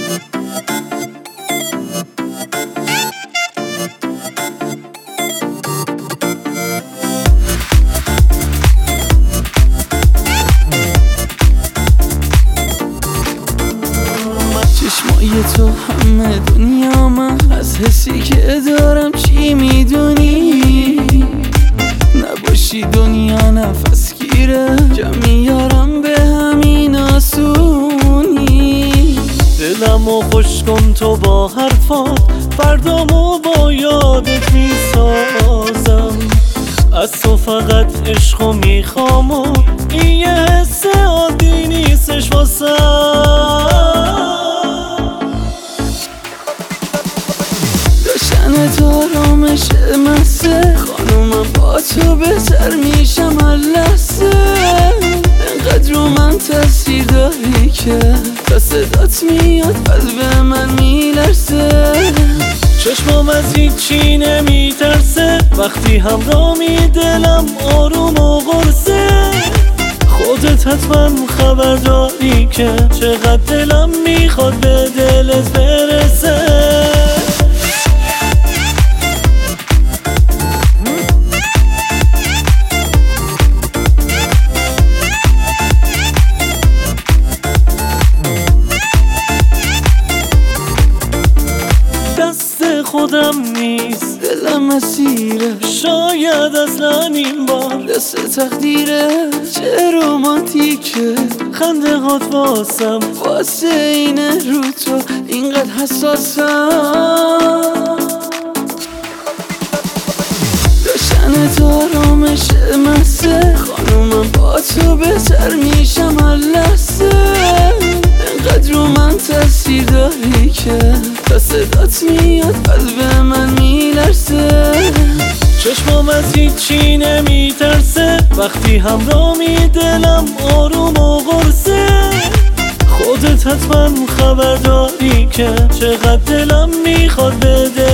چشمای تو همه دنیا من، از حسی که دارم چی میدونی؟ نباشی دنیا نفس گیره، جمع میارم به همین آسونی. دلمو خوش کن تو با حرفات، فردامو با یادت میسازم. از تو فقط عشقو میخوام و این یه حس عادی نیستش واسم. داشتن تو آرامش مسته، خانومم با تو بهتر میشم هر لحظه. انقدر رو من تاثیر داری که تا صدات میاد قلب من میلرزه. چشمام از هیچی نمیترسه، وقتی همراهی دلم آروم و قرصه. خودت حتما خبر داری که چقدر دلم میخواد به دلت برسه. خودم نیست دلم اسیره، شاید اصلا این بار دست تقدیره. چه رومانتیکه خنده هات واسم، واسه اینه رو تو اینقدر حساسم. داشتن تو آرامش مسته، خانومم با تو بهتر میشم هر لحظه. انقدر رو من تاثیر داری که تا صدات میاد قلب من میلرزه. چشمام از هیچی نمیترسه، وقتی همراهی دلم آروم و قرصه. خودت حتما خبر داری که چقدر دلم میخواد بده